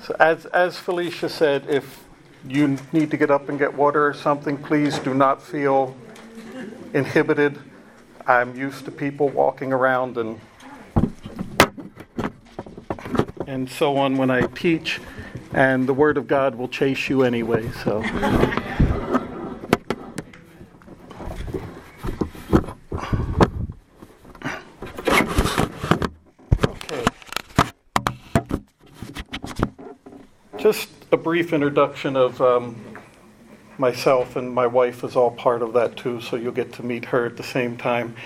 So as Felicia said, if you need to get up and get water or something, please do not feel inhibited. I'm used to people walking around and so on when I teach, and the Word of God will chase you anyway, so. Okay. Just a brief introduction of myself, and my wife is all part of that too, so you'll get to meet her at the same time.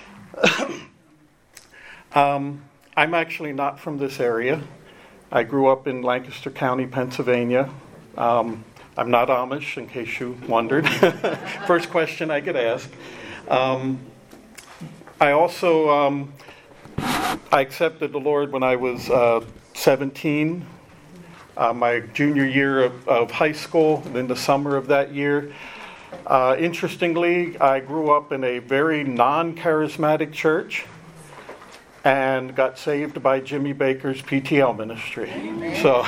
I'm actually not from this area. I grew up in Lancaster County, Pennsylvania. I'm not Amish, in case you wondered. First question I get asked. I also I accepted the Lord when I was 17, my junior year of high school, and in the summer of that year. Interestingly, I grew up in a very non-charismatic church and got saved by Jimmy Baker's PTL ministry. Amen. So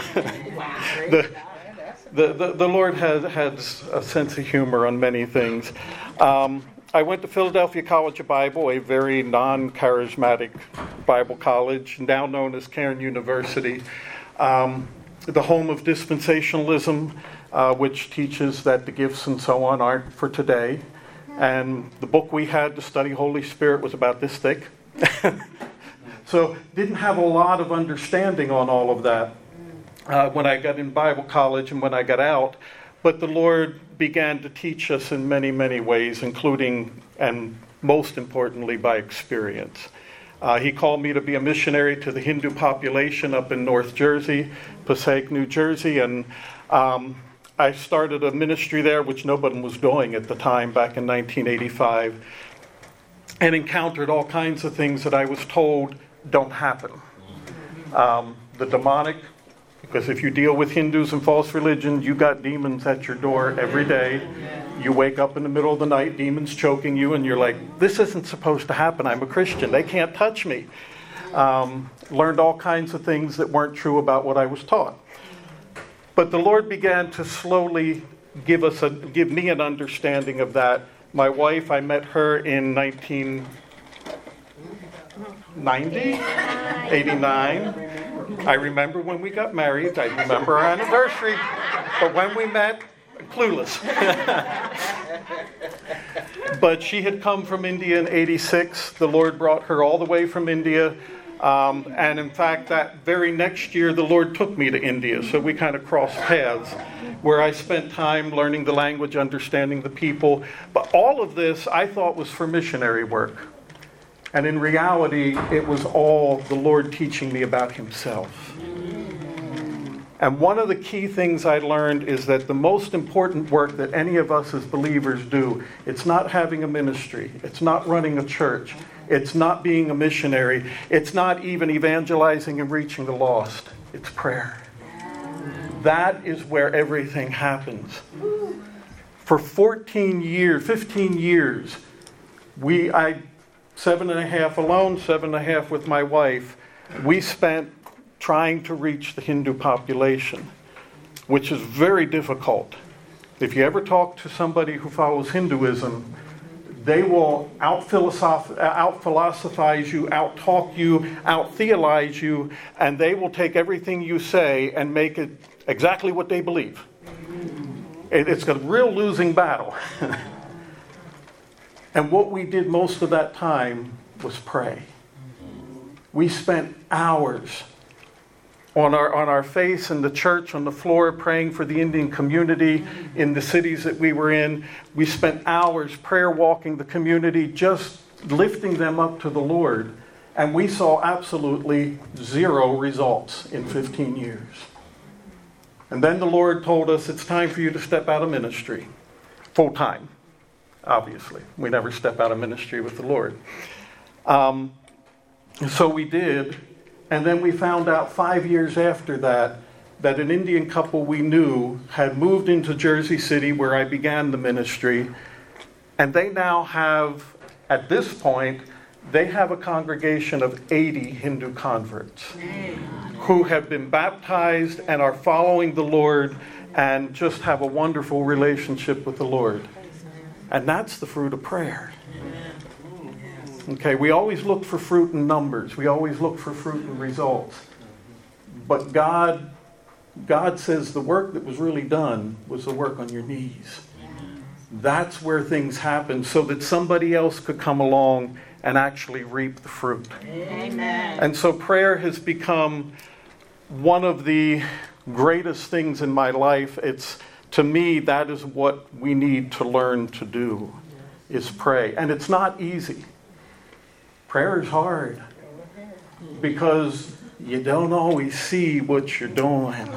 the Lord has a sense of humor on many things. I went to Philadelphia College of Bible, a very non-charismatic Bible college, now known as Cairn University, the home of dispensationalism, which teaches that the gifts and so on aren't for today. And the book we had to study Holy Spirit was about this thick. So didn't have a lot of understanding on all of that when I got in Bible college and when I got out. But the Lord began to teach us in many, many ways, including, and most importantly, by experience. He called me to be a missionary to the Hindu population up in North Jersey, Passaic, New Jersey, and I started a ministry there, which nobody was doing at the time, back in 1985, and encountered all kinds of things that I was told don't happen. The demonic, because if you deal with Hindus and false religion, you got demons at your door every day. You wake up in the middle of the night, demons choking you, and you're like, this isn't supposed to happen. I'm a Christian. They can't touch me. Learned all kinds of things that weren't true about what I was taught. But the Lord began to slowly give me an understanding of that. My wife, I met her in 89. I remember when we got married. I remember our anniversary. But when we met, clueless. But she had come from India in 86. The Lord brought her all the way from India. And in fact, that very next year, the Lord took me to India. So we kind of crossed paths, where I spent time learning the language, understanding the people. But all of this I thought was for missionary work. And in reality, it was all the Lord teaching me about Himself. And one of the key things I learned is that the most important work that any of us as believers do, it's not having a ministry. It's not running a church. It's not being a missionary. It's not even evangelizing and reaching the lost. It's prayer. That is where everything happens. For 15 years, I 7.5 alone, 7.5 with my wife, we spent trying to reach the Hindu population, which is very difficult. If you ever talk to somebody who follows Hinduism, they will out-philosophize you, out-talk you, out-theologize you, and they will take everything you say and make it exactly what they believe. It's a real losing battle. And what we did most of that time was pray. We spent hours on our face in the church, on the floor, praying for the Indian community in the cities that we were in. We spent hours prayer walking the community, just lifting them up to the Lord. And we saw absolutely zero results in 15 years. And then the Lord told us, it's time for you to step out of ministry, full time. Obviously, we never step out of ministry with the Lord. So we did, and then we found out 5 years after that an Indian couple we knew had moved into Jersey City, where I began the ministry, and they now have, at this point, They have a congregation of 80 Hindu converts who have been baptized and are following the Lord and just have a wonderful relationship with the Lord. And that's the fruit of prayer. Okay, we always look for fruit in numbers. We always look for fruit in results. But God says the work that was really done was the work on your knees. That's where things happen so that somebody else could come along and actually reap the fruit. Amen. And so prayer has become one of the greatest things in my life. To me, that is what we need to learn to do, is pray. And it's not easy. Prayer is hard because you don't always see what you're doing.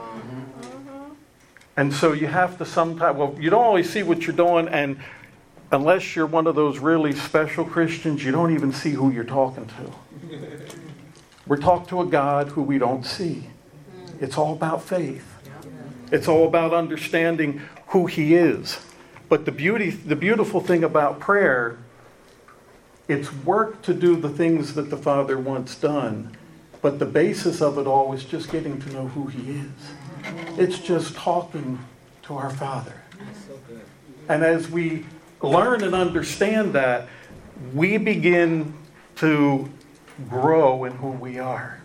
And so you have to sometimes, you don't always see what you're doing, and unless you're one of those really special Christians, you don't even see who you're talking to. We're talking to a God who we don't see. It's all about faith. It's all about understanding who He is. But the beautiful thing about prayer, it's work to do the things that the Father wants done. But the basis of it all is just getting to know who He is. It's just talking to our Father. And as we learn and understand that, we begin to grow in who we are.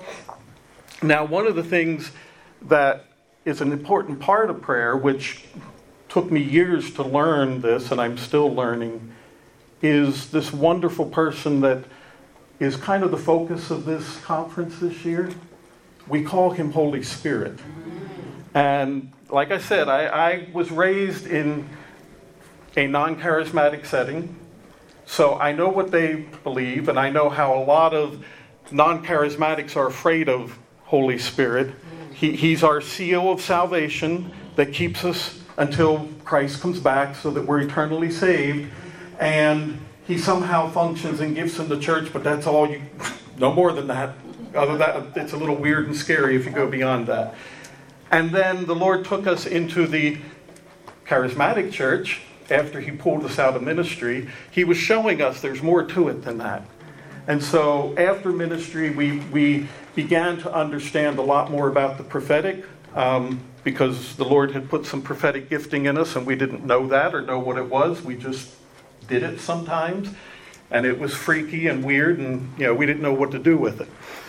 Now, one of the things that is an important part of prayer, which took me years to learn this, and I'm still learning, is this wonderful person that is kind of the focus of this conference this year. We call him Holy Spirit. And like I said, I was raised in a non-charismatic setting, so I know what they believe, and I know how a lot of non-charismatics are afraid of Holy Spirit. He's our seal of salvation that keeps us until Christ comes back so that we're eternally saved. And he somehow functions in gifts in the church, but that's all no more than that. Other than that, it's a little weird and scary if you go beyond that. And then the Lord took us into the charismatic church after He pulled us out of ministry. He was showing us there's more to it than that. And so after ministry, we began to understand a lot more about the prophetic, because the Lord had put some prophetic gifting in us, and we didn't know that or know what it was. We just did it sometimes, and it was freaky and weird, and we didn't know what to do with it.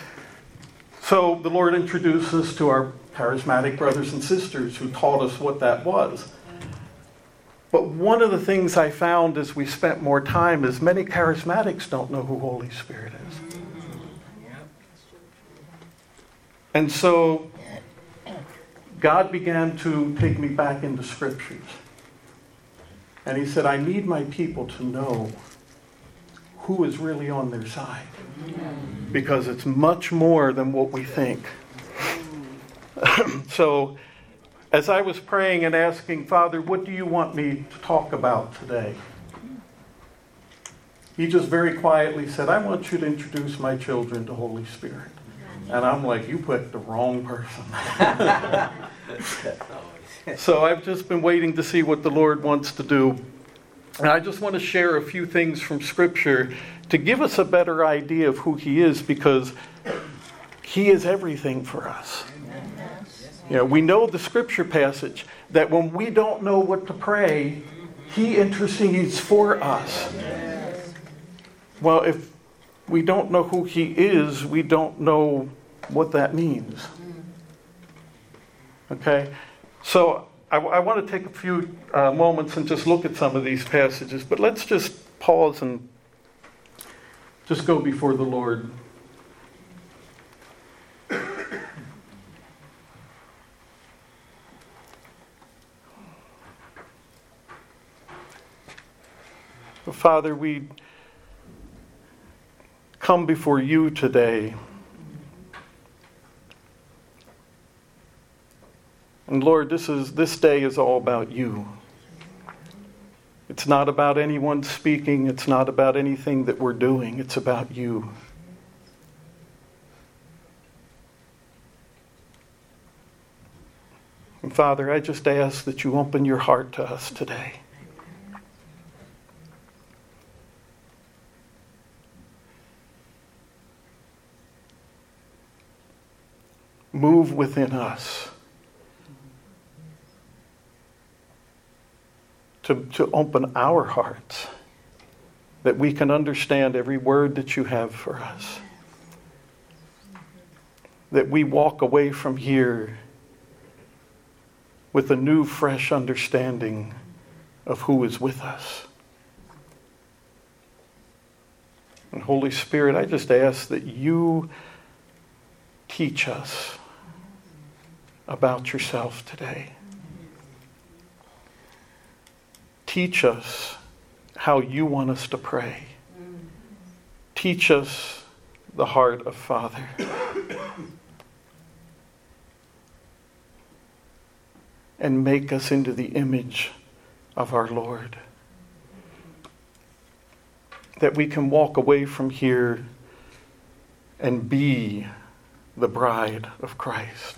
So the Lord introduced us to our charismatic brothers and sisters who taught us what that was. But one of the things I found as we spent more time is many charismatics don't know who Holy Spirit is. And so God began to take me back into Scriptures. And He said, I need my people to know who is really on their side. Because it's much more than what we think. So, as I was praying and asking, Father, what do you want me to talk about today? He just very quietly said, I want you to introduce my children to Holy Spirit. And I'm like, you put the wrong person. So I've just been waiting to see what the Lord wants to do. And I just want to share a few things from Scripture to give us a better idea of who He is, because He is everything for us. We know the Scripture passage that when we don't know what to pray, He intercedes for us. Well, if we don't know who He is, we don't know what that means. Okay? So I want to take a few moments and just look at some of these passages, but let's just pause and just go before the Lord. Father, we come before you today. And Lord, this day is all about you. It's not about anyone speaking. It's not about anything that we're doing. It's about you. And Father, I just ask that you open your heart to us today. move within us to open our hearts, that we can understand every word that you have for us. That we walk away from here with a new, fresh understanding of who is with us. And Holy Spirit, I just ask that you teach us about yourself today. Teach us how you want us to pray. Teach us the heart of Father. And make us into the image of our Lord. That we can walk away from here and be the bride of Christ.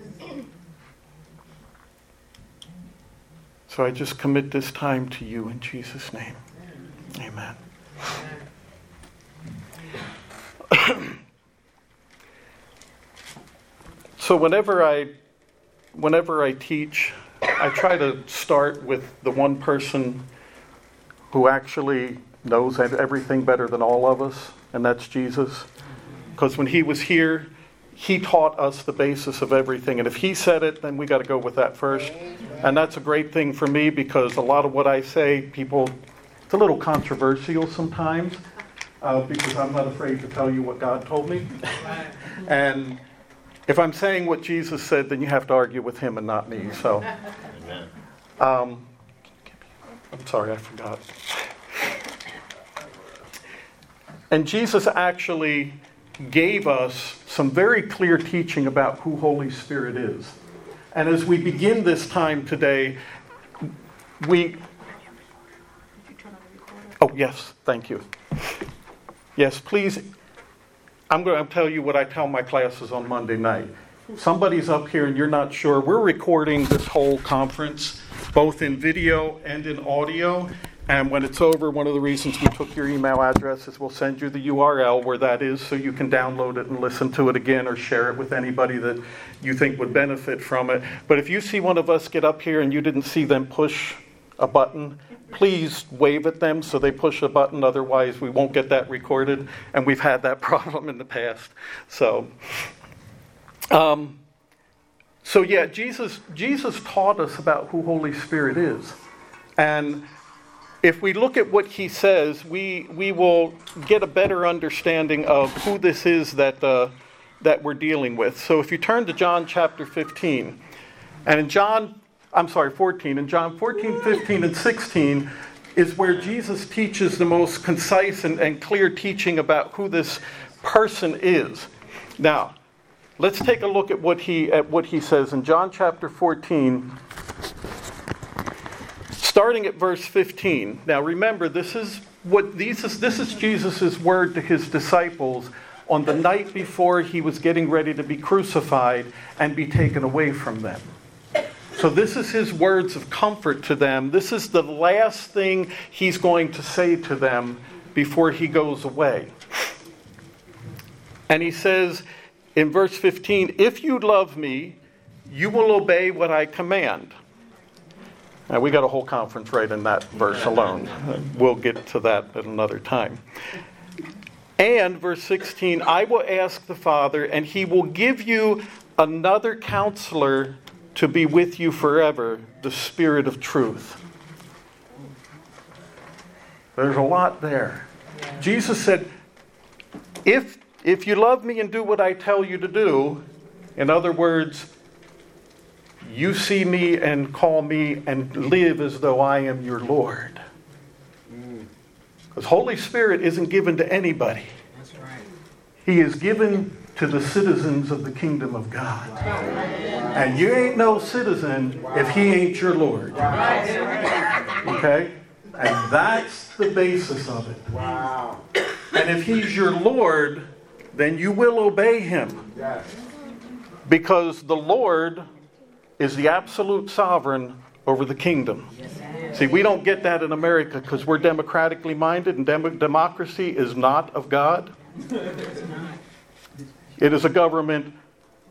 So I just commit this time to you in Jesus' name. Amen. So whenever I teach, I try to start with the one person who actually knows everything better than all of us, and that's Jesus. Because when he was here, he taught us the basis of everything. And if he said it, then we got to go with that first. And that's a great thing for me, because a lot of what I say, it's a little controversial sometimes, because I'm not afraid to tell you what God told me. And if I'm saying what Jesus said, then you have to argue with him and not me. So, I'm sorry, I forgot. And Jesus actually gave us some very clear teaching about who Holy Spirit is. And as we begin this time today, Oh, yes, thank you. Yes, please. I'm going to tell you what I tell my classes on Monday night. Somebody's up here and you're not sure. We're recording this whole conference, both in video and in audio. And when it's over, one of the reasons we took your email address is we'll send you the URL where that is, so you can download it and listen to it again, or share it with anybody that you think would benefit from it. But if you see one of us get up here and you didn't see them push a button, please wave at them so they push a button. Otherwise, we won't get that recorded. And we've had that problem in the past. So yeah, Jesus taught us about who Holy Spirit is. And if we look at what he says, we will get a better understanding of who this is that we're dealing with. So if you turn to John chapter 15, and in John 14, in John 14, 15, and 16 is where Jesus teaches the most concise and clear teaching about who this person is. Now, let's take a look at what he says in John chapter 14. Starting at verse 15. Now remember, this is Jesus' word to his disciples on the night before he was getting ready to be crucified and be taken away from them. So this is his words of comfort to them. This is the last thing he's going to say to them before he goes away. And he says in verse 15, "If you love me, you will obey what I command." Now, we got a whole conference right in that verse alone. We'll get to that at another time. And verse 16, "I will ask the Father, and he will give you another counselor to be with you forever, the Spirit of truth." There's a lot there. Jesus said, if you love me and do what I tell you to do, in other words, you see me and call me and live as though I am your Lord. Because Holy Spirit isn't given to anybody. That's right. He is given to the citizens of the kingdom of God. And you ain't no citizen if he ain't your Lord. Okay? And that's the basis of it. Wow. And if he's your Lord, then you will obey him. Because the Lord is the absolute sovereign over the kingdom. See, we don't get that in America because we're democratically minded, and democracy is not of God. It is a government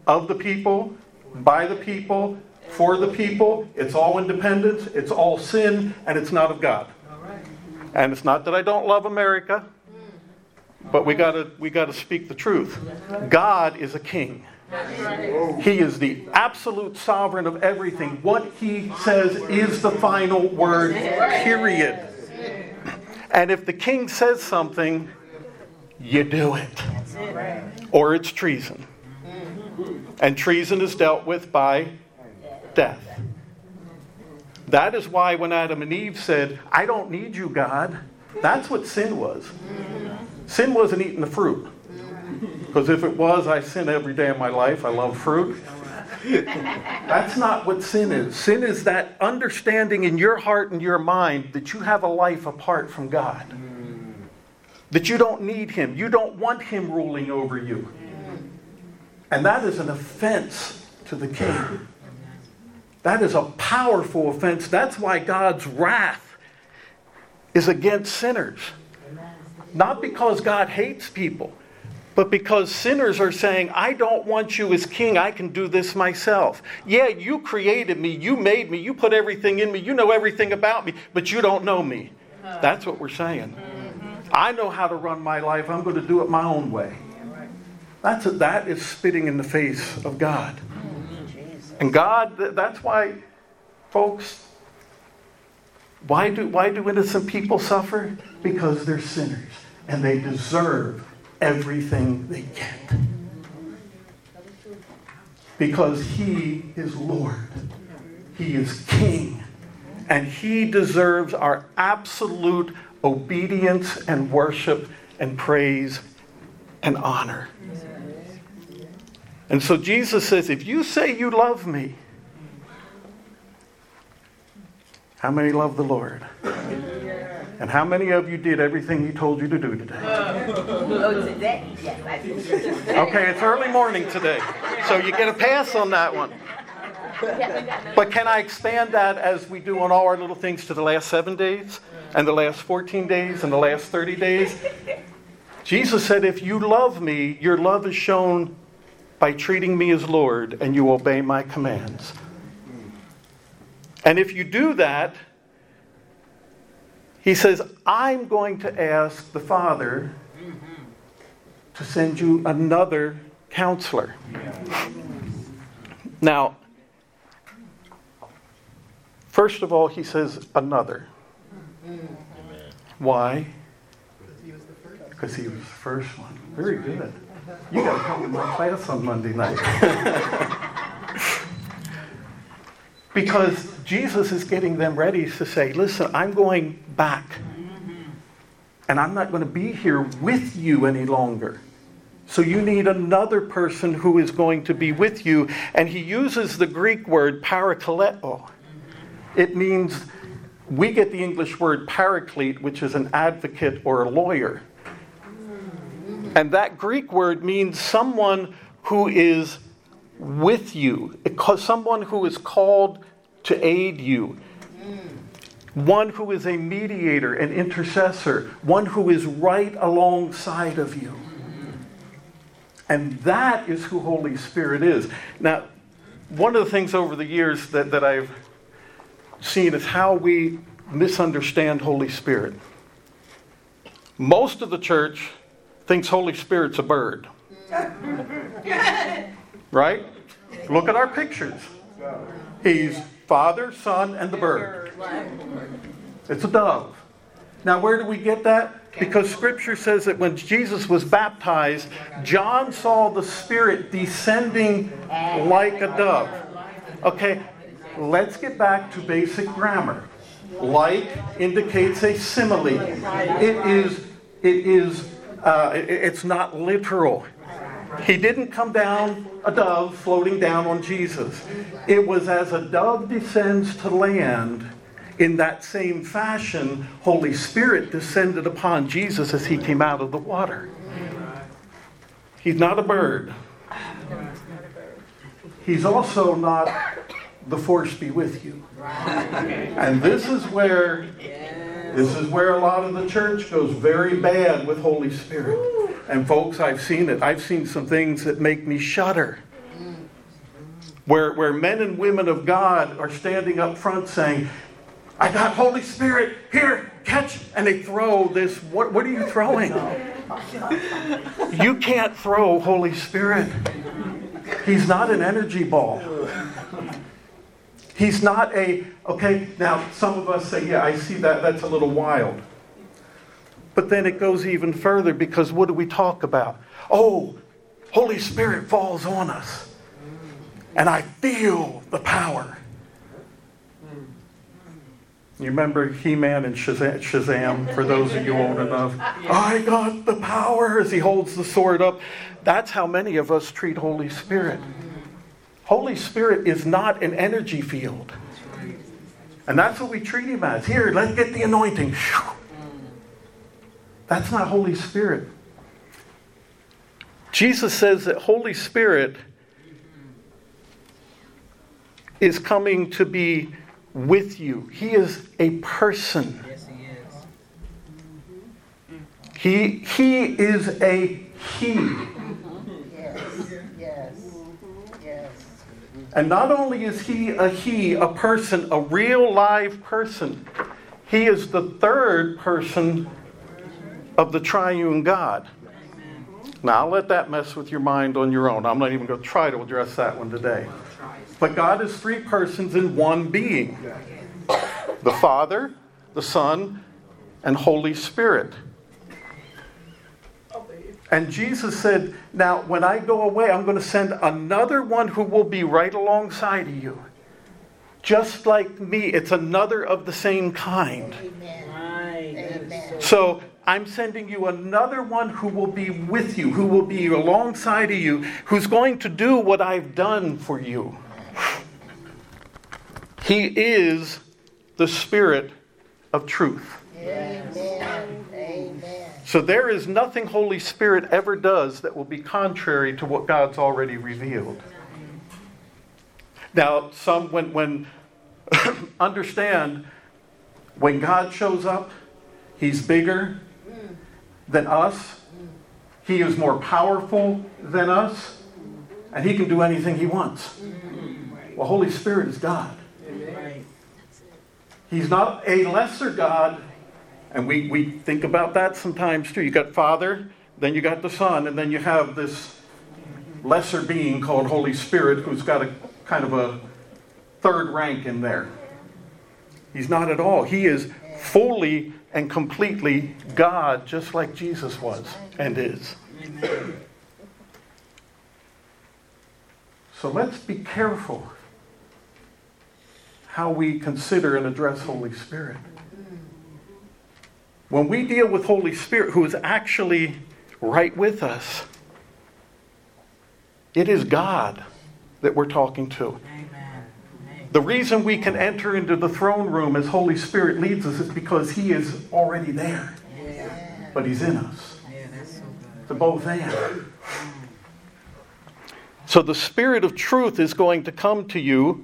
of the people, by the people, for the people. It's all independence, it's all sin, and it's not of God. And it's not that I don't love America, but we gotta speak the truth. God is a king. He is the absolute sovereign of everything. What he says is the final word, period. And if the king says something, you do it. Or it's treason. And treason is dealt with by death. That is why when Adam and Eve said, I don't need you, God, that's what sin was. Sin wasn't eating the fruit. Because if it was, I sin every day of my life. I love fruit. That's not what sin is. Sin is that understanding in your heart and your mind that you have a life apart from God. That you don't need him. You don't want him ruling over you. And that is an offense to the king. That is a powerful offense. That's why God's wrath is against sinners. Not because God hates people, but because sinners are saying, I don't want you as king. I can do this myself. Yeah, you created me. You made me. You put everything in me. You know everything about me, but you don't know me. That's what we're saying. I know how to run my life. I'm going to do it my own way. That is spitting in the face of God. And God, that's why, folks, why do innocent people suffer? Because they're sinners. And they deserve everything they get. Because he is Lord. He is King. And he deserves our absolute obedience and worship and praise and honor. And so Jesus says, if you say you love me, how many love the Lord? And how many of you did everything he told you to do today? Oh, today? Yes, I did. Okay, it's early morning today, so you get a pass on that one. But can I expand that as we do on all our little things to the last 7 days, and the last 14 days, and the last 30 days? Jesus said, if you love me, your love is shown by treating me as Lord, and you obey my commands. And if you do that, he says, I'm going to ask the Father to send you another counselor. Now, first of all, he says another. Why? Because he was the first one. Very good. You got to come to my class on Monday night. Because Jesus is getting them ready to say, listen, I'm going back. And I'm not going to be here with you any longer. So you need another person who is going to be with you. And he uses the Greek word parakaleo. It means, we get the English word paraclete, which is an advocate or a lawyer. And that Greek word means someone who is with you, someone who is called to aid you, one who is a mediator, an intercessor, one who is right alongside of you. And that is who Holy Spirit is. Now, one of the things over the years that I've seen is how we misunderstand Holy Spirit. Most of the church thinks Holy Spirit's a bird. Right? Look at our pictures. He's Father, Son, and the bird. It's a dove. Now, where do we get that? Because Scripture says that when Jesus was baptized, John saw the Spirit descending like a dove. Okay, let's get back to basic grammar. Like indicates a simile. It's not literal. He didn't come down a dove floating down on Jesus. It was as a dove descends to land, in that same fashion, Holy Spirit descended upon Jesus as he came out of the water. He's not a bird. He's also not the force be with you. And this is where a lot of the church goes very bad with Holy Spirit. And folks, I've seen it. I've seen some things that make me shudder. where men and women of God are standing up front saying, I got Holy Spirit, here, catch, and they throw this. What are you throwing? You can't throw Holy Spirit. He's not an energy ball. He's not okay, now some of us say, yeah, I see that, that's a little wild. But then it goes even further, because what do we talk about? Oh, Holy Spirit falls on us. And I feel the power. You remember He-Man and Shazam, for those of you old enough? I got the power as he holds the sword up. That's how many of us treat Holy Spirit. Holy Spirit is not an energy field. And that's what we treat him as. Here, let's get the anointing. That's not Holy Spirit. Jesus says that Holy Spirit is coming to be with you. He is a person. Yes, he is. He is a he. Yes. And not only is he, a person, a real live person, he is the third person of the triune God. Now, I'll let that mess with your mind on your own. I'm not even going to try to address that one today. But God is three persons in one being. The Father, the Son, and Holy Spirit. And Jesus said, now, when I go away, I'm going to send another one who will be right alongside of you. Just like me. It's another of the same kind. Amen. So, I'm sending you another one who will be with you, who will be alongside of you, who's going to do what I've done for you. He is the Spirit of truth. Amen. So there is nothing Holy Spirit ever does that will be contrary to what God's already revealed. Now, some when understand, when God shows up, He's bigger than us. He is more powerful than us. And He can do anything He wants. Well, Holy Spirit is God. He's not a lesser God. And we think about that sometimes too. You got Father, then you got the Son, and then you have this lesser being called Holy Spirit who's got a kind of a third rank in there. He's not at all. He is fully and completely God, just like Jesus was and is. So let's be careful how we consider and address Holy Spirit. When we deal with Holy Spirit, who is actually right with us, it is God that we're talking to. The reason we can enter into the throne room as Holy Spirit leads us is because He is already there. But He's in us. To both ends. So the Spirit of truth is going to come to you.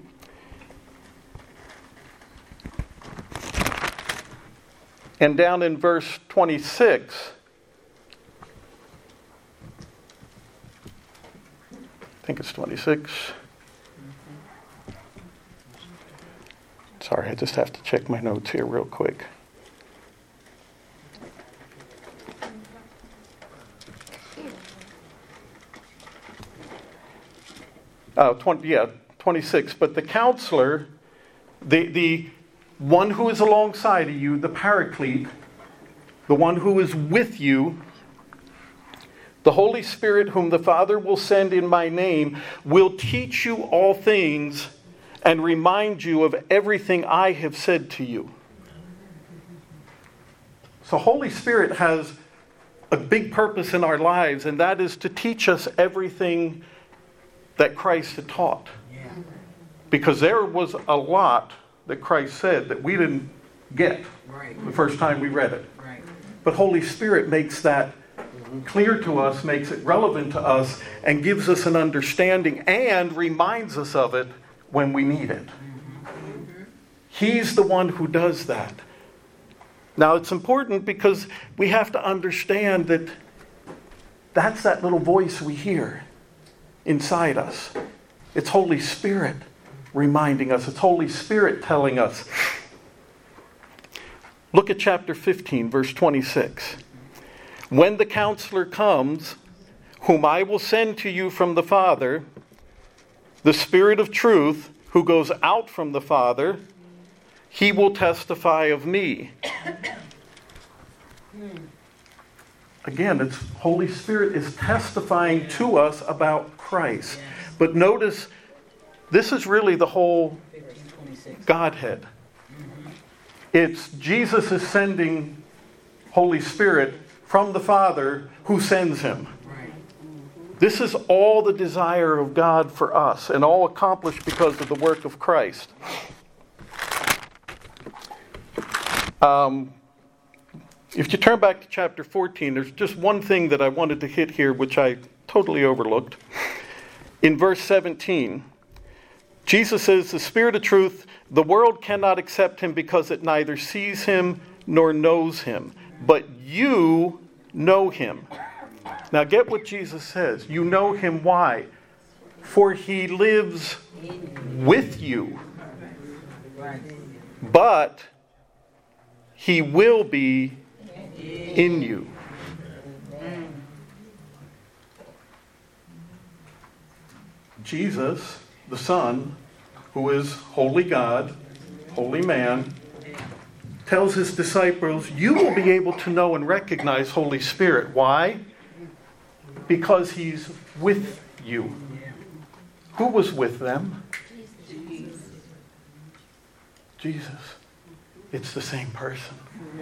And down in verse 26, I think it's 26. Sorry, I just have to check my notes here real quick. Oh, 26. But the counselor, the one who is alongside of you, the Paraclete, the one who is with you, the Holy Spirit whom the Father will send in my name, will teach you all things and remind you of everything I have said to you. So Holy Spirit has a big purpose in our lives, and that is to teach us everything that Christ had taught. Because there was a lot that Christ said that we didn't get the first time we read it. But Holy Spirit makes that clear to us, makes it relevant to us, and gives us an understanding and reminds us of it when we need it. He's the one who does that. Now it's important because we have to understand that that's that little voice we hear inside us. It's Holy Spirit reminding us. It's Holy Spirit telling us. Look at chapter 15, verse 26. When the Counselor comes, whom I will send to you from the Father, the Spirit of truth, who goes out from the Father, he will testify of me. Again, it's Holy Spirit is testifying to us about Christ. But notice, this is really the whole Godhead. It's Jesus is sending Holy Spirit from the Father who sends him. This is all the desire of God for us, and all accomplished because of the work of Christ. If you turn back to chapter 14, there's just one thing that I wanted to hit here, which I totally overlooked. In verse 17, Jesus says, the Spirit of truth, the world cannot accept him because it neither sees him nor knows him. But you know him. Now get what Jesus says. You know him. Why? For he lives with you. But he will be in you. Jesus, the Son, who is holy God, holy man, tells his disciples, you will be able to know and recognize Holy Spirit. Why? Because he's with you. Who was with them? Jesus. It's the same person.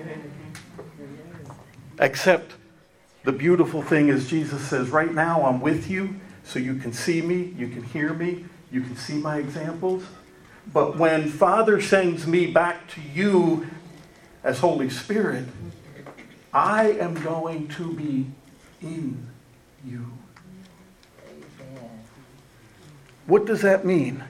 Except the beautiful thing is Jesus says, right now I'm with you, so you can see me, you can hear me, you can see my examples. But when Father sends me back to you as Holy Spirit, I am going to be in you. What does that mean?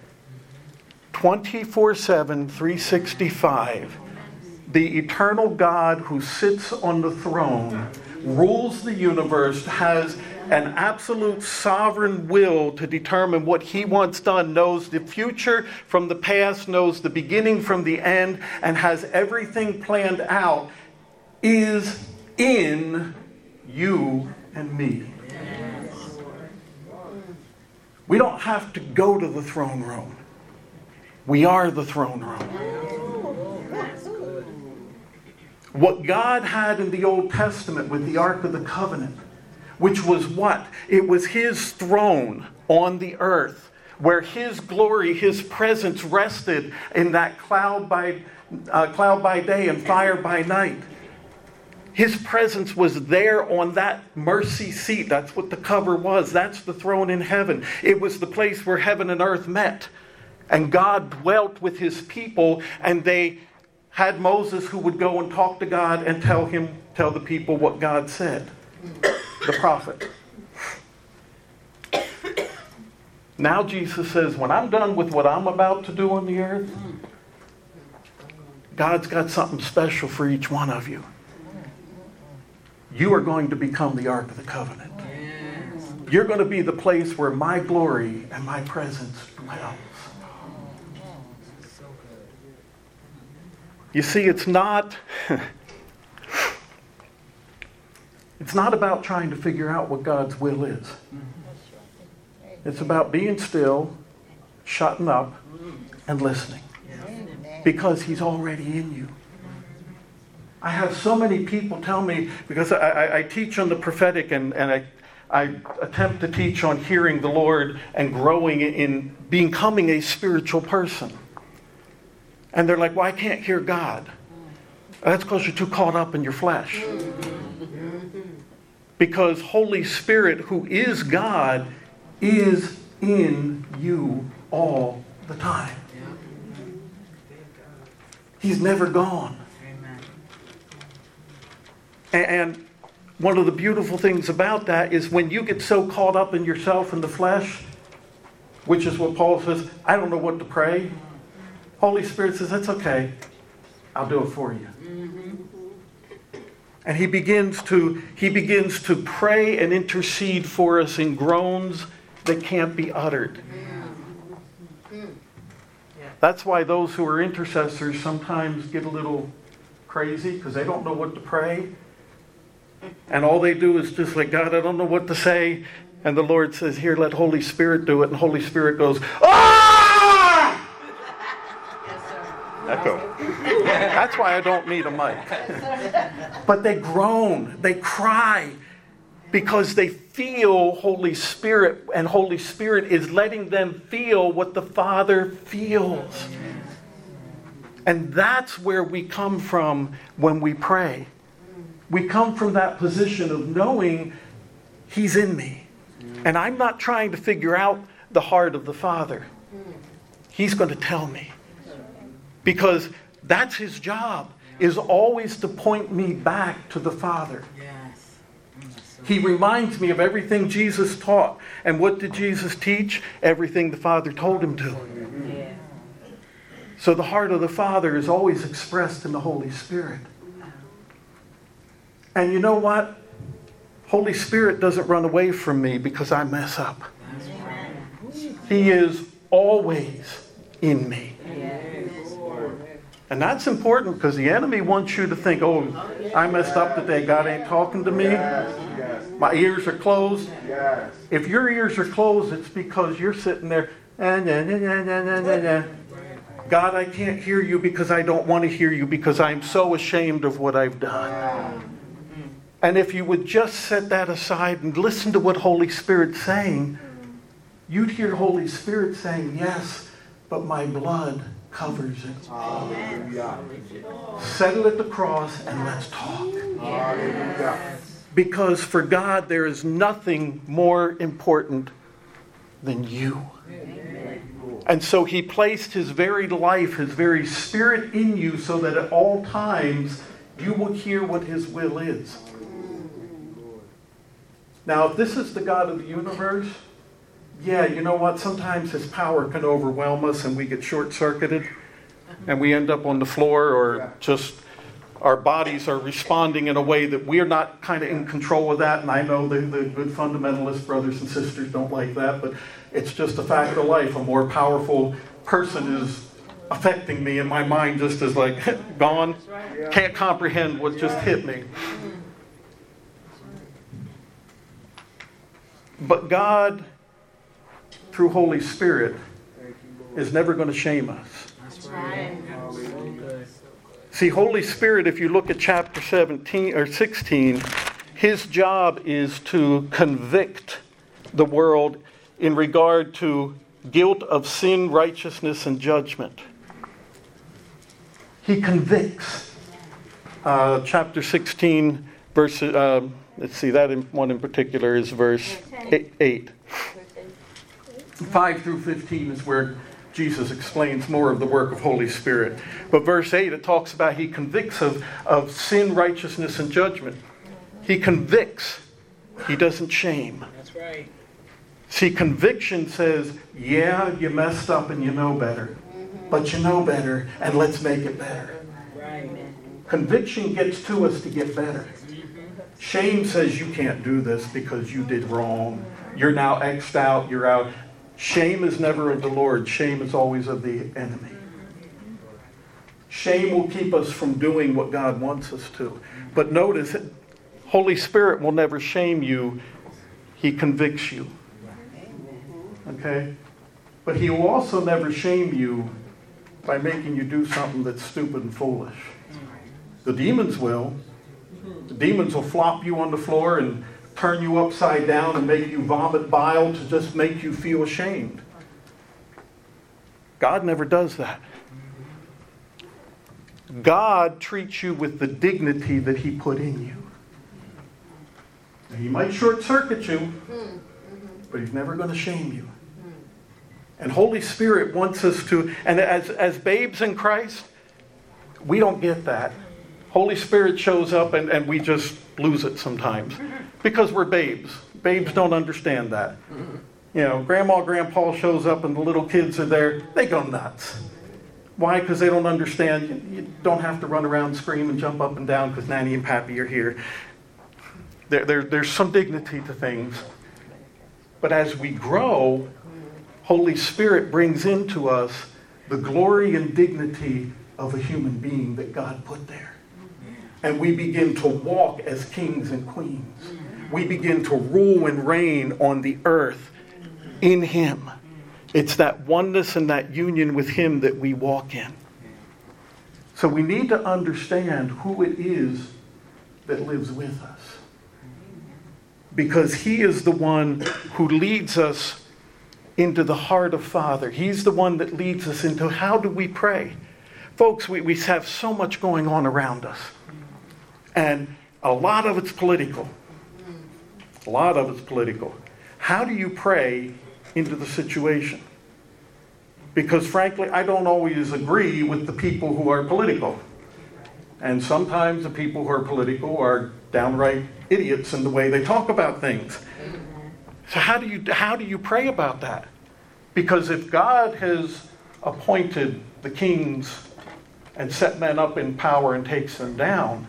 24/7, 365. The eternal God who sits on the throne, rules the universe, has an absolute sovereign will to determine what he wants done, knows the future from the past, knows the beginning from the end, and has everything planned out, is in you and me. We don't have to go to the throne room. We are the throne room. What God had in the Old Testament with the Ark of the Covenant, which was what? It was his throne on the earth, where his glory, his presence rested in that cloud by day and fire by night. His presence was there on that mercy seat. That's what the cover was. That's the throne in heaven. It was the place where heaven and earth met. And God dwelt with his people, and they had Moses who would go and talk to God and tell the people what God said. The prophet. Now Jesus says, when I'm done with what I'm about to do on the earth, God's got something special for each one of you. You are going to become the Ark of the Covenant. You're going to be the place where my glory and my presence dwells. You see, it's not about trying to figure out what God's will is. It's about being still, shutting up, and listening. Because he's already in you. I have so many people tell me, because I teach on the prophetic and I attempt to teach on hearing the Lord and growing in becoming a spiritual person. And they're like, well, I can't hear God. That's because you're too caught up in your flesh. Because Holy Spirit, who is God, is in you all the time. He's never gone. And one of the beautiful things about that is when you get so caught up in yourself and the flesh, which is what Paul says, I don't know what to pray. Holy Spirit says, that's okay. I'll do it for you. And he begins to pray and intercede for us in groans that can't be uttered. That's why those who are intercessors sometimes get a little crazy because they don't know what to pray. And all they do is just like, God, I don't know what to say. And the Lord says, here, let Holy Spirit do it. And Holy Spirit goes, ah! Echo. That's why I don't need a mic. But they groan, they cry, because they feel Holy Spirit, and Holy Spirit is letting them feel what the Father feels. And that's where we come from when we pray. We come from that position of knowing He's in me. And I'm not trying to figure out the heart of the Father. He's going to tell me. Because that's His job, is always to point me back to the Father. He reminds me of everything Jesus taught. And what did Jesus teach? Everything the Father told Him to. So the heart of the Father is always expressed in the Holy Spirit. And you know what? Holy Spirit doesn't run away from me because I mess up. He is always in me. And that's important because the enemy wants you to think, oh, I messed up today. God ain't talking to me. My ears are closed. If your ears are closed, it's because you're sitting there. God, I can't hear you because I don't want to hear you because I'm so ashamed of what I've done. And if you would just set that aside and listen to what Holy Spirit's saying, you'd hear Holy Spirit saying, yes, but my blood covers it. Hallelujah. Settle at the cross and let's talk. Hallelujah. Because for God, there is nothing more important than you. Amen. And so He placed His very life, His very Spirit in you so that at all times you will hear what His will is. Now, if this is the God of the universe, yeah, you know what? Sometimes His power can overwhelm us and we get short-circuited and we end up on the floor, or just our bodies are responding in a way that we're not kind of in control of that. And I know the good fundamentalist brothers and sisters don't like that, but it's just a fact of life. A more powerful person is affecting me and my mind just is like gone. Can't comprehend what just hit me. But God, through Holy Spirit, is never going to shame us. That's right. See, Holy Spirit, if you look at chapter 17 or 16, His job is to convict the world in regard to guilt of sin, righteousness, and judgment. He convicts. Chapter 16, verse, let's see, that one in particular is verse 8. 5 through 15 is where Jesus explains more of the work of Holy Spirit. But verse 8, it talks about He convicts of sin, righteousness, and judgment. He convicts. He doesn't shame. That's right. See, conviction says, yeah, you messed up and you know better. But you know better, and let's make it better. Right. Conviction gets to us to get better. Shame says you can't do this because you did wrong. You're now X'd out, you're out. Shame is never of the Lord. Shame is always of the enemy. Shame will keep us from doing what God wants us to. But notice, Holy Spirit will never shame you. He convicts you. Okay? But He will also never shame you by making you do something that's stupid and foolish. The demons will. The demons will flop you on the floor and turn you upside down and make you vomit bile to just make you feel ashamed. God never does that. God treats you with the dignity that He put in you. Now, He might short-circuit you, but He's never going to shame you. And Holy Spirit wants us to, and as babes in Christ, we don't get that. Holy Spirit shows up and we just lose it sometimes because we're babes. Babes don't understand that. You know, Grandma, Grandpa shows up and the little kids are there. They go nuts. Why? Because they don't understand. You don't have to run around, scream, and jump up and down because Nanny and Pappy are here. There's some dignity to things. But as we grow, Holy Spirit brings into us the glory and dignity of a human being that God put there. And we begin to walk as kings and queens. We begin to rule and reign on the earth in Him. It's that oneness and that union with Him that we walk in. So we need to understand who it is that lives with us. Because He is the one who leads us into the heart of Father. He's the one that leads us into how do we pray. Folks, we have so much going on around us. And a lot of it's political. A lot of it's political. How do you pray into the situation? Because frankly, I don't always agree with the people who are political. And sometimes the people who are political are downright idiots in the way they talk about things. So how do you pray about that? Because if God has appointed the kings and set men up in power and takes them down,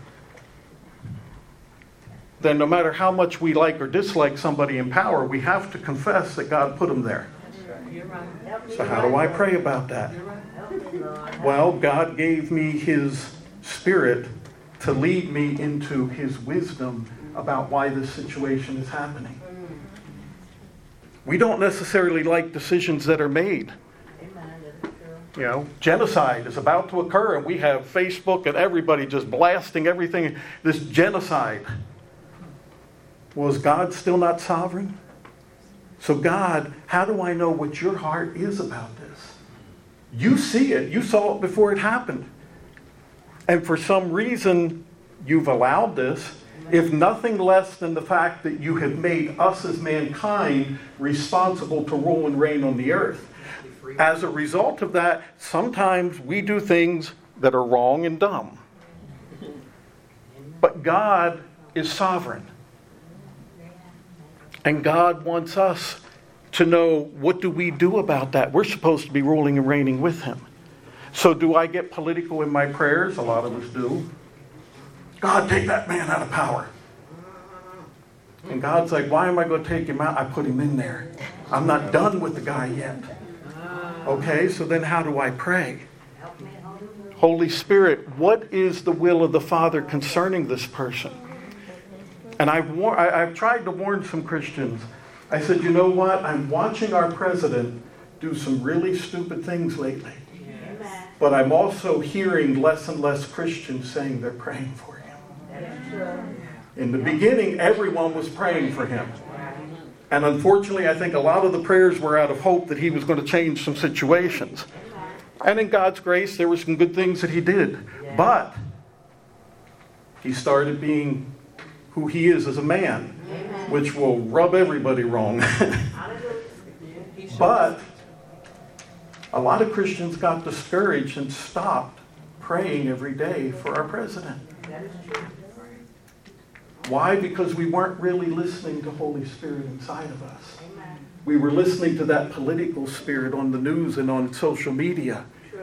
then no matter how much we like or dislike somebody in power, we have to confess that God put them there. So how do I pray about that? Well, God gave me His Spirit to lead me into His wisdom about why this situation is happening. We don't necessarily like decisions that are made. You know, genocide is about to occur and we have Facebook and everybody just blasting everything. This genocide. Was God still not sovereign? So God, how do I know what your heart is about this? You see it. You saw it before it happened. And for some reason, you've allowed this, if nothing less than the fact that you have made us as mankind responsible to rule and reign on the earth. As a result of that, sometimes we do things that are wrong and dumb. But God is sovereign. And God wants us to know, what do we do about that? We're supposed to be ruling and reigning with Him. So do I get political in my prayers? A lot of us do. God, take that man out of power. And God's like, why am I going to take him out? I put him in there. I'm not done with the guy yet. Okay, so then how do I pray? Holy Spirit, what is the will of the Father concerning this person? And I've tried to warn some Christians. I said, you know what? I'm watching our president do some really stupid things lately. Yes. But I'm also hearing less and less Christians saying they're praying for him. In the beginning, everyone was praying for him. And unfortunately, I think a lot of the prayers were out of hope that he was going to change some situations. And in God's grace, there were some good things that he did. But he started being who he is as a man, which will rub everybody wrong. But a lot of Christians got discouraged and stopped praying every day for our president. Why? Because we weren't really listening to Holy Spirit inside of us. We were listening to that political spirit on the news and on social media.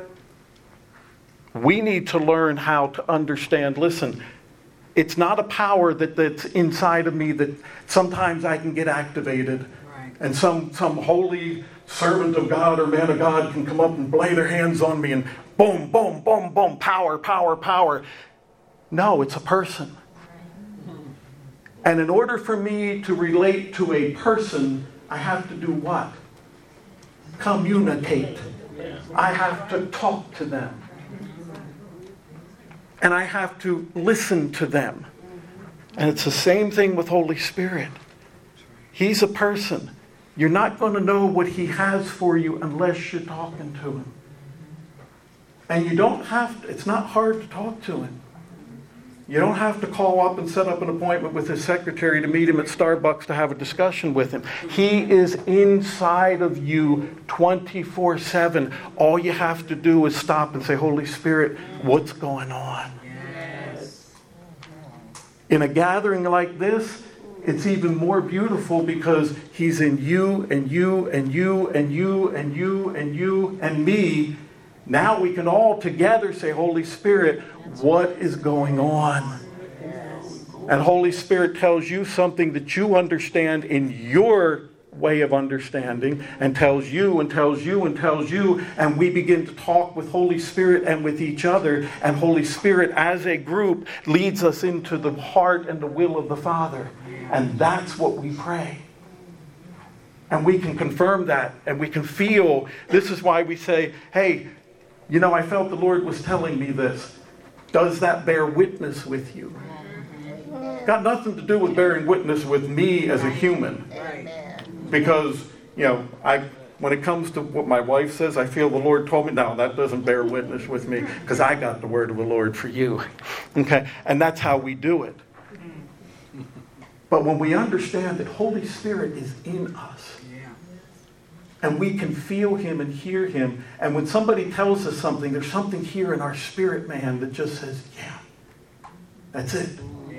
We need to learn how to understand, listen, it's not a power that's inside of me that sometimes I can get activated. Right. And some holy servant of God or man of God can come up and lay their hands on me and boom, boom, boom, boom, power, power, power. No, it's a person. And in order for me to relate to a person, I have to do what? Communicate. I have to talk to them. And I have to listen to them. And it's the same thing with Holy Spirit. He's a person. You're not going to know what He has for you unless you're talking to Him. And you don't have to, it's not hard to talk to Him. You don't have to call up and set up an appointment with his secretary to meet him at Starbucks to have a discussion with him. He is inside of you 24/7. All you have to do is stop and say, Holy Spirit, what's going on? Yes. In a gathering like this, it's even more beautiful because He's in you and you and you and you and you and you and me. Now we can all together say, Holy Spirit, what is going on? And Holy Spirit tells you something that you understand in your way of understanding and tells you and tells you and tells you, and we begin to talk with Holy Spirit and with each other, and Holy Spirit as a group leads us into the heart and the will of the Father. And that's what we pray. And we can confirm that, and we can feel. This is why we say, hey, you know, I felt the Lord was telling me this. Does that bear witness with you? Got nothing to do with bearing witness with me as a human. Because, you know, when it comes to what my wife says, I feel the Lord told me, no, that doesn't bear witness with me, because I got the word of the Lord for you. Okay? And that's how we do it. But when we understand that Holy Spirit is in us, and we can feel Him and hear Him, and when somebody tells us something, there's something here in our spirit, man, that just says, yeah, that's it.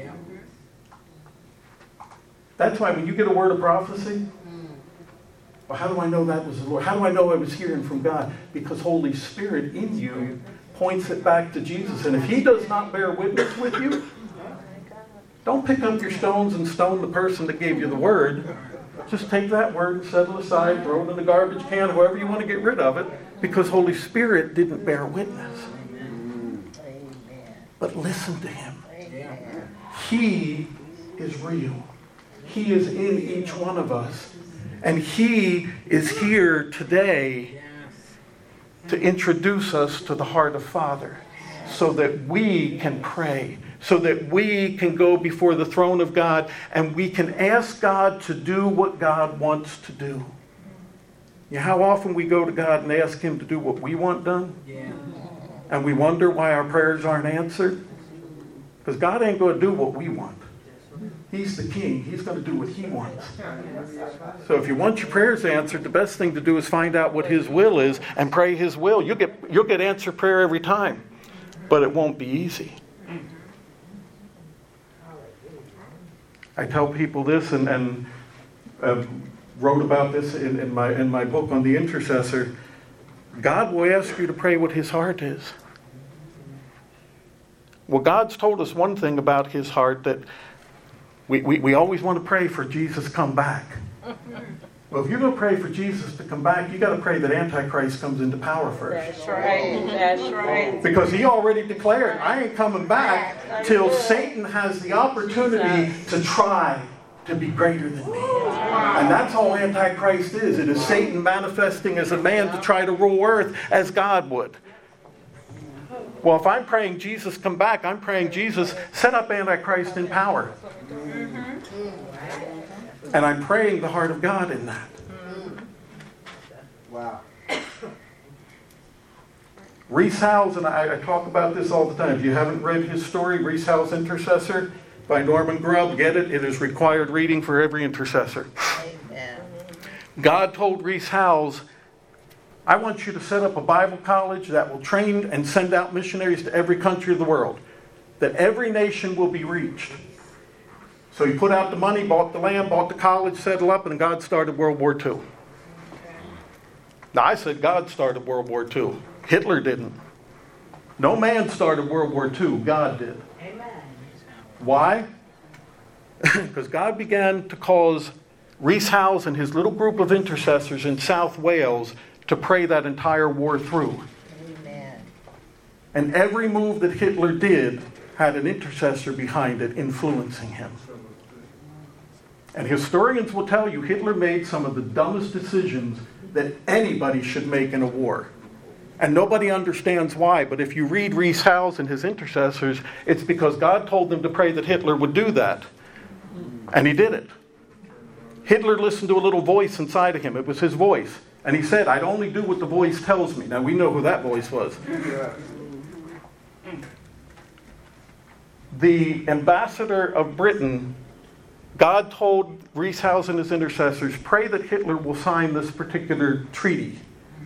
That's why when you get a word of prophecy, well, how do I know that was the Lord? How do I know I was hearing from God? Because Holy Spirit in you points it back to Jesus. And if He does not bear witness with you, don't pick up your stones and stone the person that gave you the word. Just take that word and set it aside, throw it in the garbage can, however you want to get rid of it, because Holy Spirit didn't bear witness. But listen to Him. He is real. He is in each one of us. And He is here today to introduce us to the heart of Father, so that we can pray, so that we can go before the throne of God and we can ask God to do what God wants to do. You know how often we go to God and ask Him to do what we want done? And we wonder why our prayers aren't answered? Because God ain't going to do what we want. He's the King. He's going to do what He wants. So if you want your prayers answered, the best thing to do is find out what His will is and pray His will. You'll get answered prayer every time. But it won't be easy. I tell people this, and wrote about this in my book on the intercessor. God will ask you to pray what His heart is. Well, God's told us one thing about His heart, that we always want to pray for Jesus come back. Well, if you're going to pray for Jesus to come back, you got to pray that Antichrist comes into power first. That's right. That's right. Because He already declared, I ain't coming back till Satan has the opportunity to try to be greater than me. And that's all Antichrist is. It is Satan manifesting as a man to try to rule earth as God would. Well, if I'm praying Jesus come back, I'm praying Jesus set up Antichrist in power. And I'm praying the heart of God in that. Wow. Rees Howells, and I talk about this all the time. If you haven't read his story, Rees Howells' Intercessor by Norman Grubb, get it. It is required reading for every intercessor. Amen. God told Rees Howells, I want you to set up a Bible college that will train and send out missionaries to every country of the world, that every nation will be reached. So he put out the money, bought the land, bought the college, set it up, and God started World War II. Now, I said God started World War II. Hitler didn't. No man started World War II. God did. Amen. Why? Because God began to cause Rees Howells and his little group of intercessors in South Wales to pray that entire war through. Amen. And every move that Hitler did had an intercessor behind it influencing him. And historians will tell you Hitler made some of the dumbest decisions that anybody should make in a war. And nobody understands why, but if you read Rees Howells and his intercessors, it's because God told them to pray that Hitler would do that. And he did it. Hitler listened to a little voice inside of him. It was his voice. And he said, I'd only do what the voice tells me. Now we know who that voice was. The ambassador of Britain, God told Rees Howells and his intercessors, pray that Hitler will sign this particular treaty.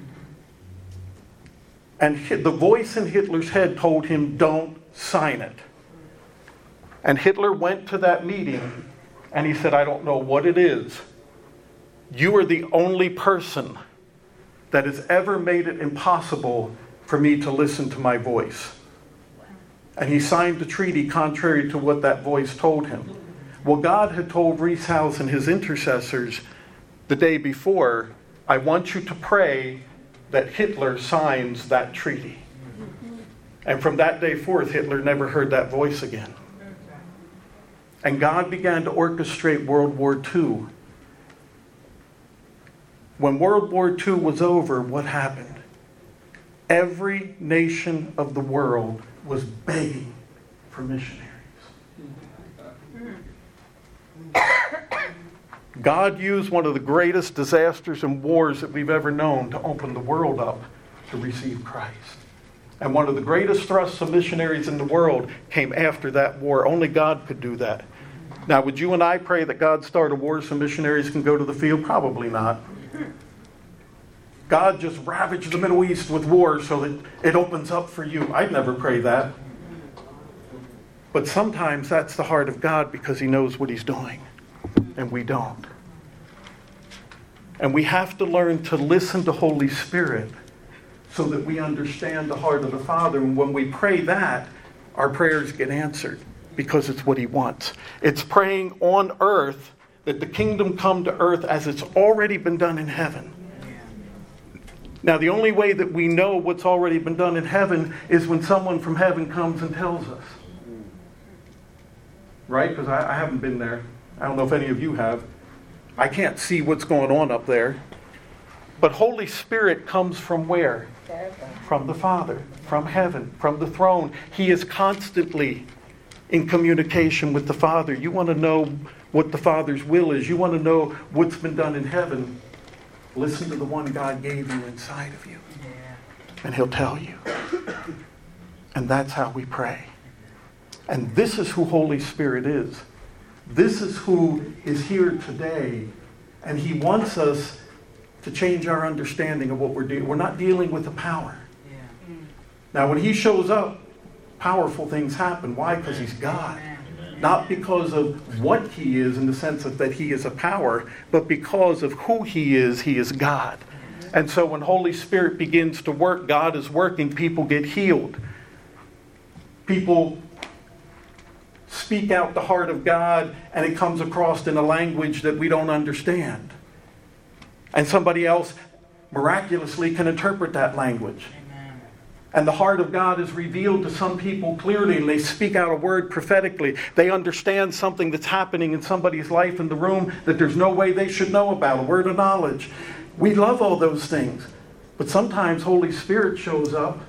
And the voice in Hitler's head told him, don't sign it. And Hitler went to that meeting and he said, I don't know what it is. You are the only person that has ever made it impossible for me to listen to my voice. And he signed the treaty contrary to what that voice told him. Well, God had told Rees Howells and his intercessors, the day before, I want you to pray that Hitler signs that treaty. And from that day forth, Hitler never heard that voice again. And God began to orchestrate World War II. When World War II was over, what happened? Every nation of the world was begging for missionaries. God used one of the greatest disasters and wars that we've ever known to open the world up to receive Christ. And one of the greatest thrusts of missionaries in the world came after that war. Only God could do that. Now, would you and I pray that God start a war so missionaries can go to the field? Probably not. God just ravaged the Middle East with war so that it opens up for you. I'd never pray that. But sometimes that's the heart of God because He knows what He's doing. And we don't. And we have to learn to listen to Holy Spirit so that we understand the heart of the Father. And when we pray that, our prayers get answered because it's what He wants. It's praying on earth that the kingdom come to earth as it's already been done in heaven. Now, the only way that we know what's already been done in heaven is when someone from heaven comes and tells us. Right? Because I haven't been there. I don't know if any of you have. I can't see what's going on up there. But Holy Spirit comes from where? Heaven. From the Father, from heaven, from the throne. He is constantly in communication with the Father. You want to know what the Father's will is. You want to know what's been done in heaven. Listen to the one God gave you inside of you. And He'll tell you. And that's how we pray. And this is who Holy Spirit is. This is who is here today. And He wants us to change our understanding of what we're doing. We're not dealing with the power. Yeah. Now, when He shows up, powerful things happen. Why? Because He's God. Not because of what He is in the sense of that He is a power, but because of who He is God. And so when Holy Spirit begins to work, God is working, people get healed. People speak out the heart of God, and it comes across in a language that we don't understand. And somebody else miraculously can interpret that language. Amen. And the heart of God is revealed to some people clearly, and they speak out a word prophetically. They understand something that's happening in somebody's life in the room that there's no way they should know about, a word of knowledge. We love all those things. But sometimes Holy Spirit shows up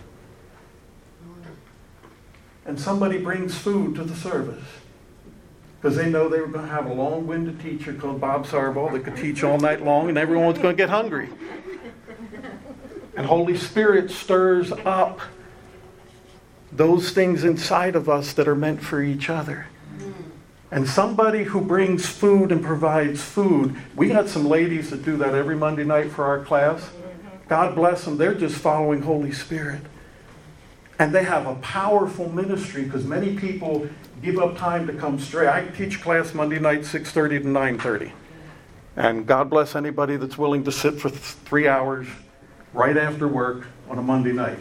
and somebody brings food to the service. Because they know they were going to have a long-winded teacher called Bob Sarbaugh that could teach all night long and everyone was going to get hungry. And Holy Spirit stirs up those things inside of us that are meant for each other. And somebody who brings food and provides food, we got some ladies that do that every Monday night for our class. God bless them, they're just following Holy Spirit. And they have a powerful ministry because many people give up time to come straight. I teach class Monday night 6:30 to 9:30. And God bless anybody that's willing to sit for 3 hours right after work on a Monday night.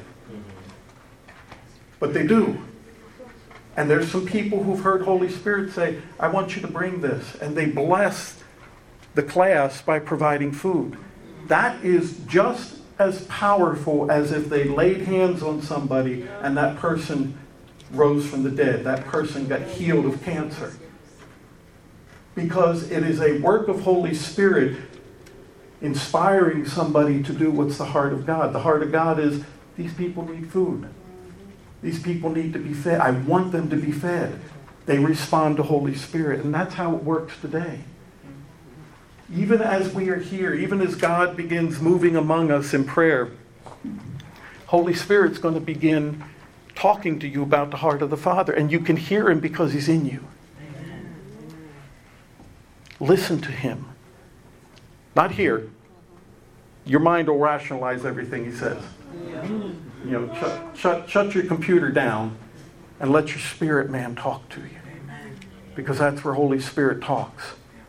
But they do. And there's some people who've heard Holy Spirit say, I want you to bring this. And they bless the class by providing food. That is just as powerful as if they laid hands on somebody and that person rose from the dead. That person got healed of cancer. Because it is a work of Holy Spirit inspiring somebody to do what's the heart of God. The heart of God is, these people need food. These people need to be fed. I want them to be fed. They respond to Holy Spirit. And that's how it works today. Even as we are here, even as God begins moving among us in prayer, Holy Spirit's going to begin talking to you about the heart of the Father. And you can hear Him because He's in you. Amen. Listen to Him. Not hear. Your mind will rationalize everything He says. Yeah. You know, shut your computer down and let your spirit man talk to you. Amen. Because that's where Holy Spirit talks.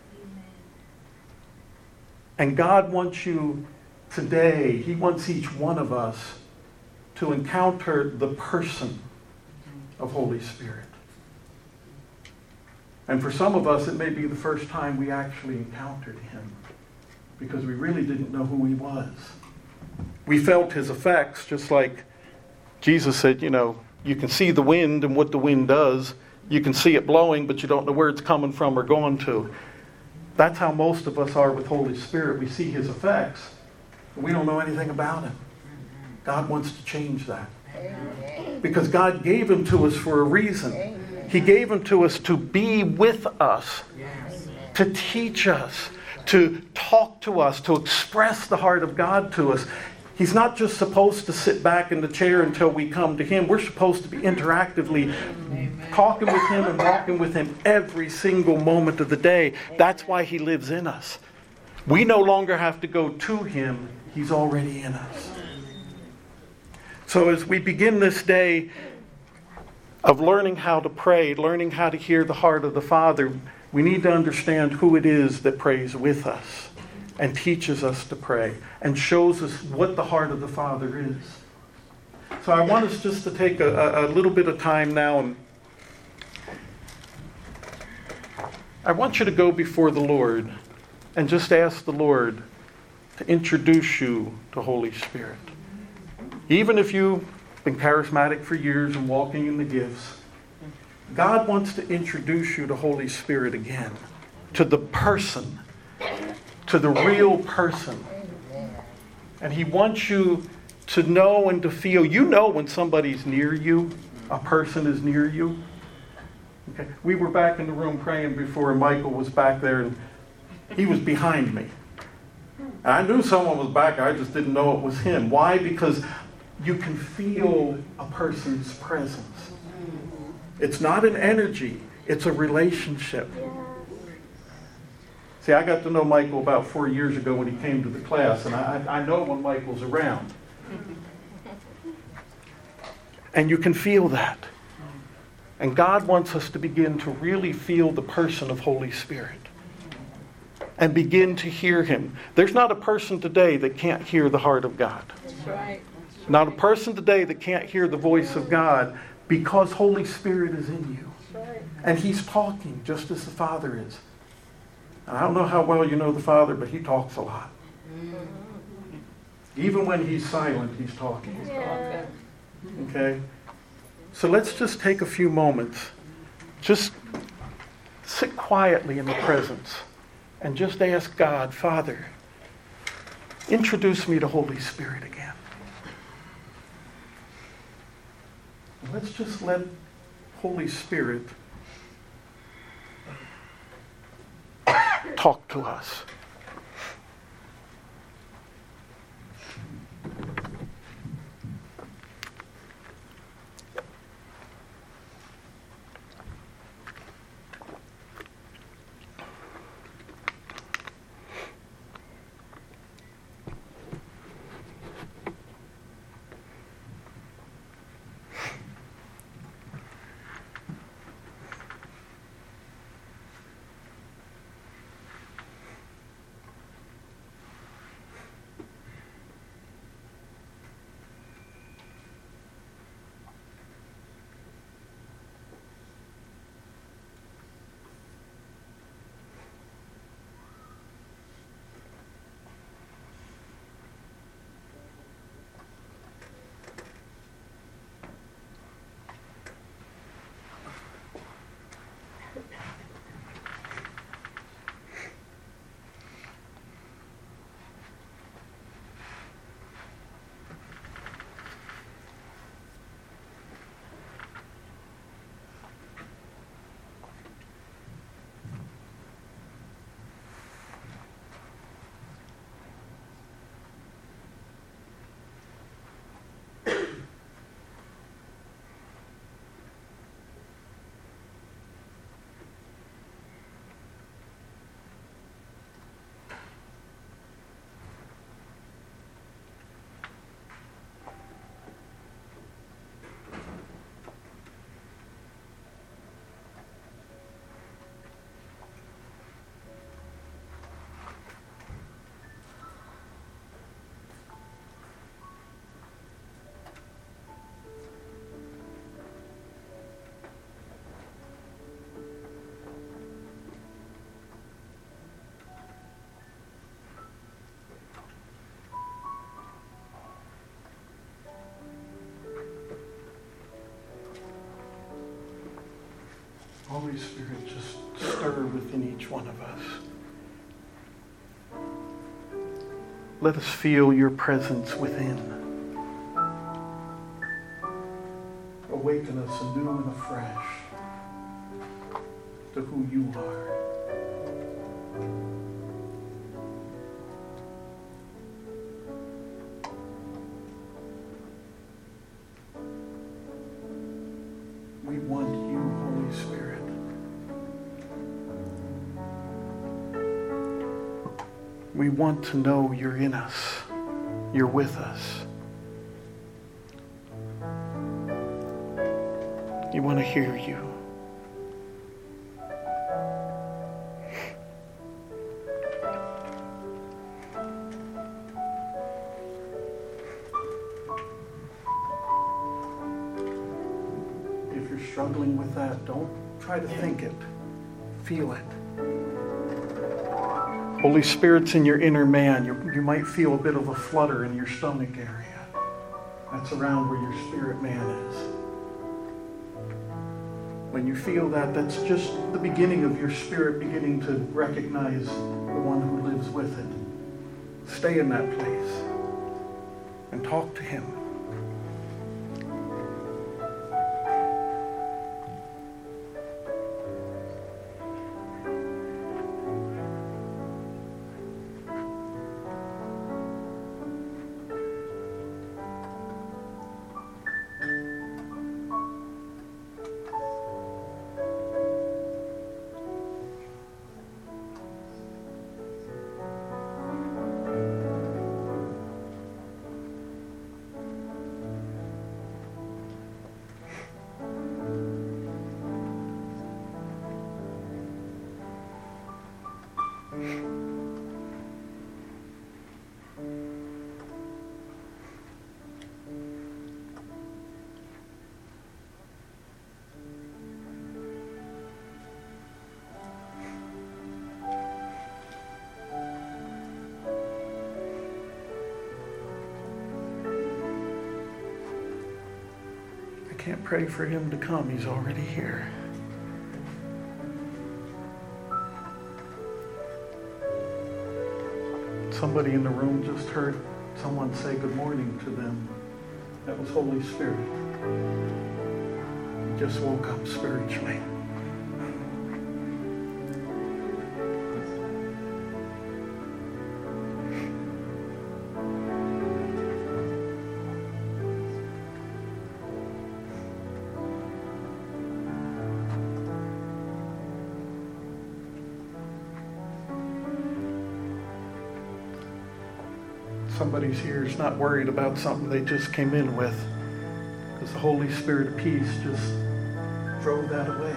And God wants you today, He wants each one of us to encounter the person of Holy Spirit. And for some of us, it may be the first time we actually encountered Him. because we really didn't know who he was. We felt his effects, just like Jesus said, you can see the wind and what the wind does. You can see it blowing, but you don't know where it's coming from or going to. That's how most of us are with Holy Spirit. We see his effects, but we don't know anything about him. God wants to change that. Because God gave him to us for a reason. He gave him to us to be with us, to teach us, to talk to us, to express the heart of God to us. He's not just supposed to sit back in the chair until we come to him. We're supposed to be interactively talking with him and walking with him every single moment of the day. That's why he lives in us. We no longer have to go to him. He's already in us. So as we begin this day of learning how to pray, learning how to hear the heart of the Father, we need to understand who it is that prays with us and teaches us to pray and shows us what the heart of the Father is. So I want us just to take a little bit of time now, and I want you to go before the Lord and just ask the Lord to introduce you to Holy Spirit. Even if you've been charismatic for years and walking in the gifts, God wants to introduce you to Holy Spirit again, to the person, to the real person. And he wants you to know and to feel. You know when somebody's near you, a person is near you. Okay. We were back in the room praying before, and Michael was back there, and he was behind me. And I knew someone was back, I just didn't know it was him. Why? Because you can feel a person's presence. It's not an energy, it's a relationship. See, I got to know Michael about 4 years ago when he came to the class, and I know when Michael's around. And you can feel that. And God wants us to begin to really feel the person of Holy Spirit and begin to hear him. There's not a person today that can't hear the heart of God. That's right. Not a person today that can't hear the voice of God, because Holy Spirit is in you. And he's talking just as the Father is. And I don't know how well you know the Father, but he talks a lot. Even when he's silent, he's talking. Okay? So let's just take a few moments. Just sit quietly in the presence and just ask God, Father, introduce me to Holy Spirit again. Let's just let Holy Spirit talk to us. Holy Spirit, just stir within each one of us. Let us feel your presence within. Awaken us anew and afresh to who you are. We want you, Holy Spirit. We want to know you're in us. You're with us. We want to hear you. If you're struggling with that, don't try to think it. Feel it. Holy Spirit's in your inner man. You might feel a bit of a flutter in your stomach area. That's around where your spirit man is. When you feel that, that's just the beginning of your spirit beginning to recognize the one who lives with it. Stay in that place and talk to him. I can't pray for him to come. He's already here. Somebody in the room just heard someone say good morning to them. That was Holy Spirit. He just woke up spiritually. Somebody's here is not worried about something they just came in with, because the Holy Spirit of peace just drove that away.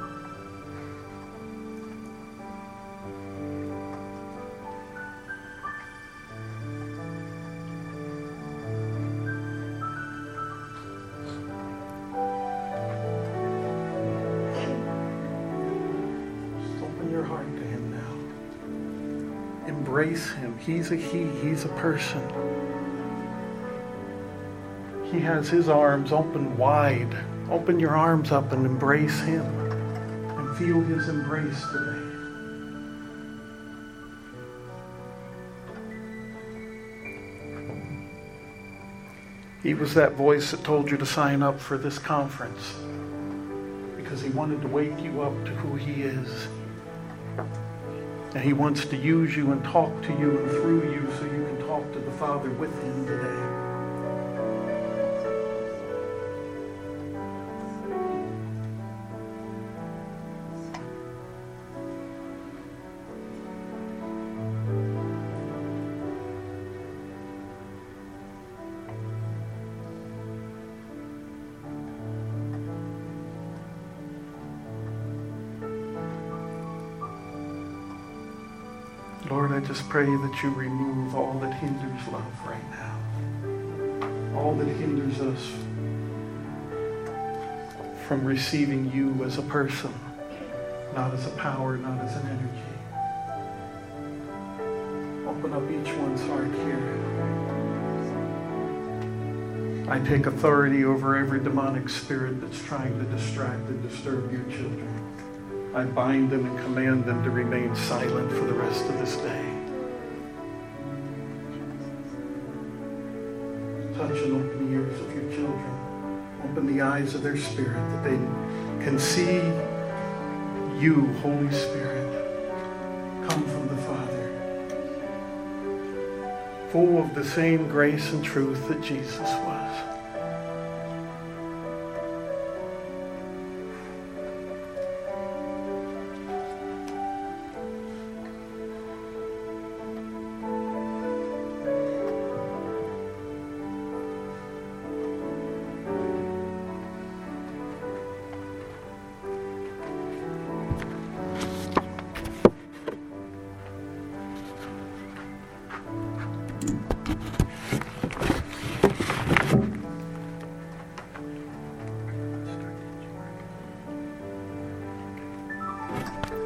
Just open your heart to him now. Embrace him. He's a he. He's a person. He has his arms open wide. Open your arms up and embrace him. And feel his embrace today. He was that voice that told you to sign up for this conference because he wanted to wake you up to who he is. And he wants to use you and talk to you and through you so you can talk to the Father with him today. Lord, I just pray that you remove all that hinders love right now. All that hinders us from receiving you as a person, not as a power, not as an energy. Open up each one's heart here. I take authority over every demonic spirit that's trying to distract and disturb your children. I bind them and command them to remain silent for the rest of this day. Touch and open the ears of your children. Open the eyes of their spirit that they can see you, Holy Spirit, come from the Father, full of the same grace and truth that Jesus was.